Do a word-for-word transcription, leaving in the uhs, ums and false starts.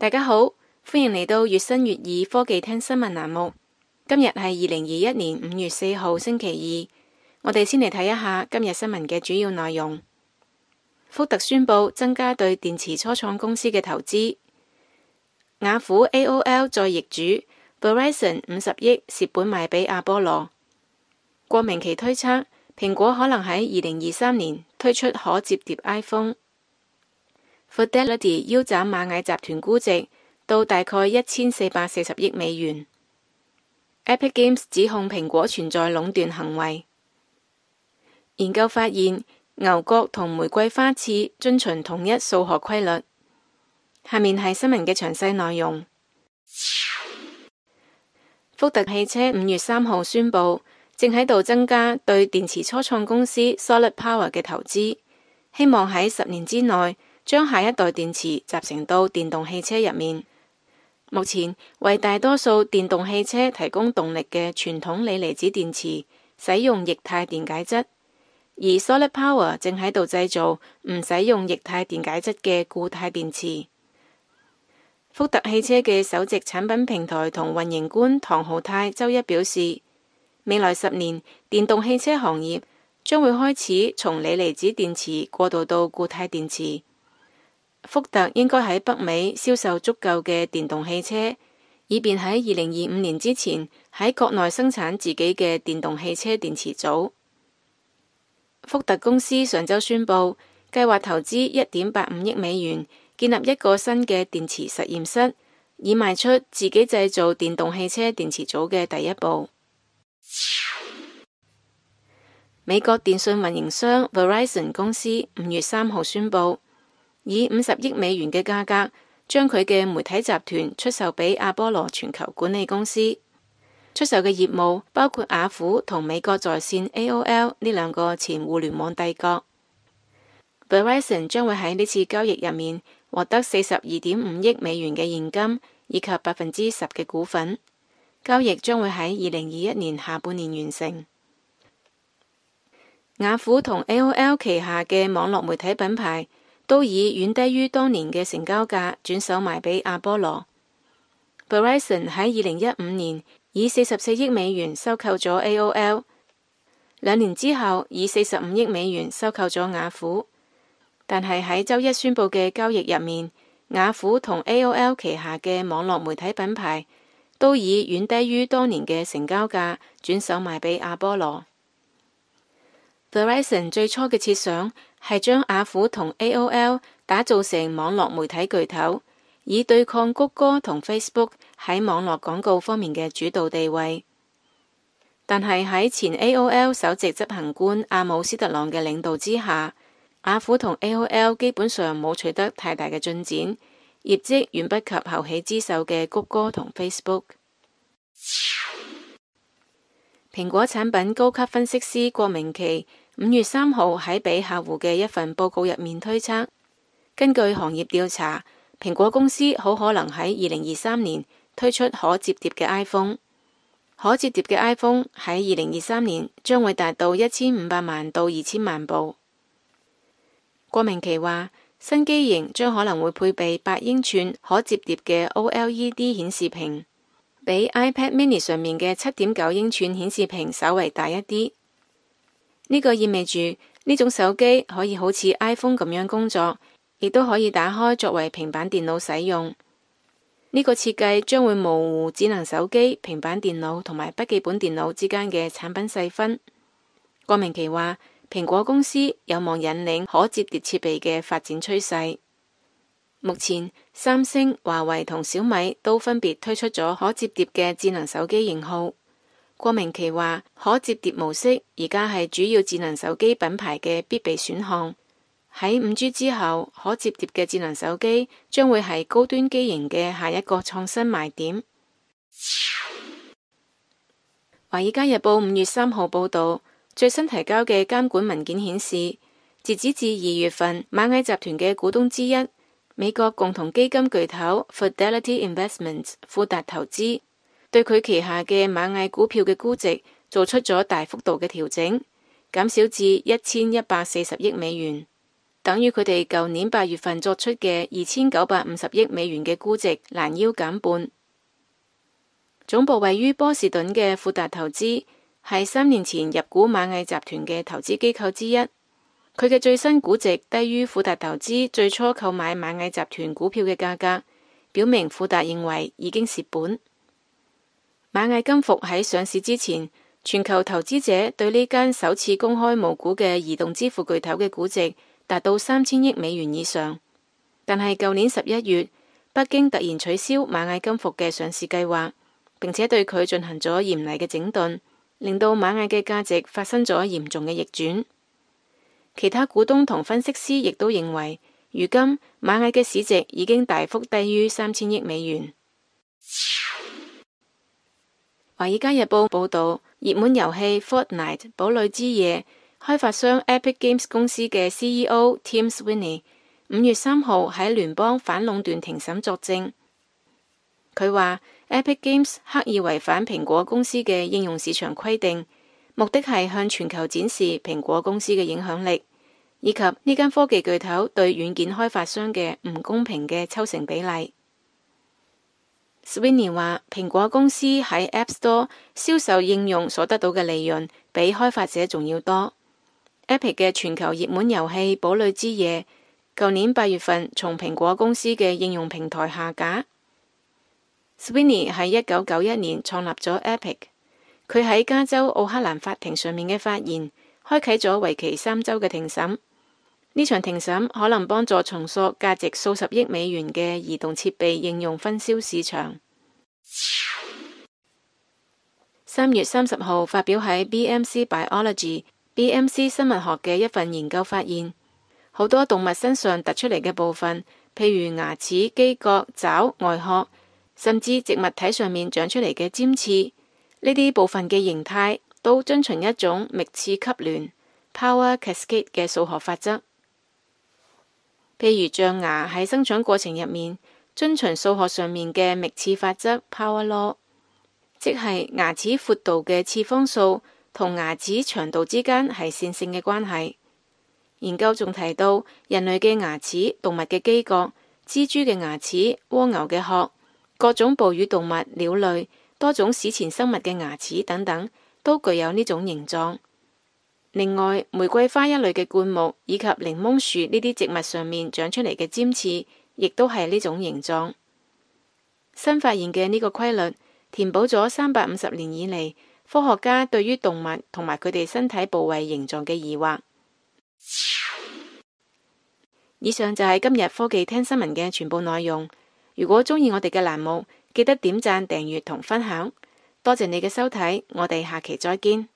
大家好，歡迎嚟到粵新粵意科技聽新聞欄目。今日係二零二一年五月四號星期二，我哋先嚟睇一下今日新聞嘅主要內容。福特宣布增加對電池初創公司嘅投資。雅虎 A O L 再易主 Verizon 五十億蝕本賣俾阿波羅。郭明錤推測蘋果可能喺二零二三年推出可摺疊 iPhone。Fidelity 腰斬螞蟻集團估值到大概一千四百四十億美元。Epic Games 指控蘋果存在壟斷行為。研究發現牛角同玫瑰花刺遵循同一數學規律。下面係新聞嘅詳細內容。福特汽車五月三號宣布，正喺度增加對電池初創公司 Solid Power 嘅投資，希望喺十年之內將下一代電池集成到電動汽車入面。目前為大多數電動汽車提供動力嘅傳統鋰離子電池使用液態電解質，而 Solid Power 正喺度製造唔使用液態電解質嘅固態電池。福特汽車嘅首席產品平台同運營官唐浩泰周一表示，未來十年電動汽車行業將會開始從鋰離子電池過渡到固態電池。福特應該喺北美銷售足夠嘅電動汽車，以便喺二零二五年之前喺國內生產自己嘅電動汽車電池組。福特公司上週宣布，計劃投資一點八五億美元，建立一個新嘅電池實驗室，以邁出自己製造電動汽車電池組嘅第一步。美國電信運營商 Verizon 公司五月三號宣布，以五十億美元嘅價格，將佢嘅媒體集團出售俾阿波羅全球管理公司。出售嘅業務包括雅虎同美國在線 A O L 呢兩個前互聯網帝國。Verizon 將會喺呢次交易入面獲得四十二點五億美元嘅現金，以及百分之十嘅股份。交易將會喺二零二一年下半年完成。雅虎同 A O L 旗下嘅網絡媒體品牌都以遠低於當年嘅成交價轉手賣俾阿波羅。Verizon 喺二零一五年以四十四億美元收購咗 A O L， 兩年之後以四十五億美元收購咗雅虎。但係喺周一宣布嘅交易入面，雅虎同 A O L 旗下嘅網絡媒體品牌都以遠低於當年嘅成交價轉手賣俾阿波羅。Verizon 最初嘅設想係將雅虎同 A O L 打造成網絡媒體巨頭，以對抗谷歌同 Facebook 喺網絡廣告方面嘅主導地位。但係喺前 A O L 首席執行官阿姆斯特朗嘅領導之下，雅虎同 A O L 基本上冇取得太大嘅進展，業績遠不及後起之秀嘅谷歌同 Facebook。蘋果產品高級分析師郭明錤五月三號喺俾客戶嘅一份報告入面推測，根據行業調查，蘋果公司好可能喺二零二三年推出可摺疊嘅 iPhone。可摺疊嘅 iPhone 喺二零二三年將會達到一千五百萬到二千萬部。郭明錤話，新機型將可能會配備八英寸可摺疊嘅 O L E D 顯示屏，比 iPad mini 上面嘅七點九英寸顯示屏稍為大一啲。呢個意味住呢種手機可以好似 iPhone 咁樣工作，亦都可以打開作為平板電腦使用。呢個設計將會模糊智能手機、平板電腦同埋筆記本電腦之間嘅產品細分。郭明錤話，蘋果公司有望引領可摺疊設備嘅發展趨勢。目前，三星、華為同小米都分別推出咗可摺疊嘅智能手機型號。郭明錤話，可摺疊模式而家係主要智能手機品牌嘅必備選項。喺五 G 之後，可摺疊嘅智能手機將會係高端機型嘅下一個創新賣點。華爾街日報五月三號報道，最新提交嘅監管文件顯示，截止至二月份，螞蟻集團嘅股東之一，美國共同基金巨頭 Fidelity Investments 富達投資，對佢旗下嘅螞蟻股票嘅估值做出咗大幅度嘅調整，減少至一千一百四十億美元。 等於佢哋舊年八月份作出嘅二千九百五十億美元嘅估值攔腰減半。總部位於波士頓嘅富達投資係三年前入股螞蟻集團嘅投資機構之一，佢嘅最新估值低於富達投資最初購買螞蟻集團股票嘅價格，表明富達認為已經蝕本。螞蟻金服喺上市之前，全球投資者對呢間首次公開募股嘅移動支付巨頭嘅估值達到三千億美元以上，但係舊年十一月，北京突然取消螞蟻金服嘅上市計劃，並且對佢進行咗嚴厲嘅整頓，令到螞蟻嘅價值發生咗嚴重嘅逆轉。其他股東同分析師亦都認為，如今螞蟻嘅市值已經大幅低於三千億美元。華爾街日報報道，熱門遊戲 Fortnite 堡壘之夜開發商 Epic Games 公司嘅 C E O Tim Sweeney 五月三號喺聯邦反壟斷庭審作證。佢話 Epic Games 刻意違反蘋果公司嘅應用市場規定，目的係向全球展示蘋果公司嘅影響力，以及呢間科技巨頭對軟件開發商嘅唔公平嘅抽成比例。Sweeney 話，蘋果公司喺 App Store 銷售應用所得到嘅利潤比開發者仲要多。Epic 嘅全球熱門遊戲堡壘之夜，舊年八月份從蘋果公司嘅應用平台下架。Sweeney 喺一九九一年創立咗 Epic， 佢喺加州奧克蘭法庭上面嘅發言，開啟咗為期三週嘅庭審。呢場庭審可能幫助重塑價值數十億美元嘅移動設備應用分銷市場。三月三十號發表喺 B M C Biology B M C 生物學嘅一份研究發現，好多動物身上突出嚟嘅部分，譬如牙齒、犄角、爪、外殼，甚至植物體上面長出嚟嘅尖刺，呢啲部分嘅形態都遵循一種冪次級聯 Power Cascade 嘅數學法則。譬如象牙喺生長過程入面，遵循數學上面嘅冪次法則 Power Law， 即係牙齒闊度嘅次方數同牙齒長度之間係線性嘅關係。研究仲提到，人類嘅牙齒、動物嘅犄角、蜘蛛嘅牙齒、蝸牛嘅殼、各種哺乳動物、鳥類、多種史前生物嘅牙齒等等，都具有呢種形狀。另外，玫瑰花一類嘅灌木以及檸檬樹呢啲植物上面長出嚟嘅尖刺，亦都係呢種形狀。新發現嘅呢個規律，填補咗三百五十年以嚟科學家對於動物同埋佢哋身體部位形狀嘅疑惑。以上就係今日科技聽新聞嘅全部內容。如果鍾意我哋嘅欄目，記得點讚、訂閱同分享。多謝你嘅收睇，我哋下期再見。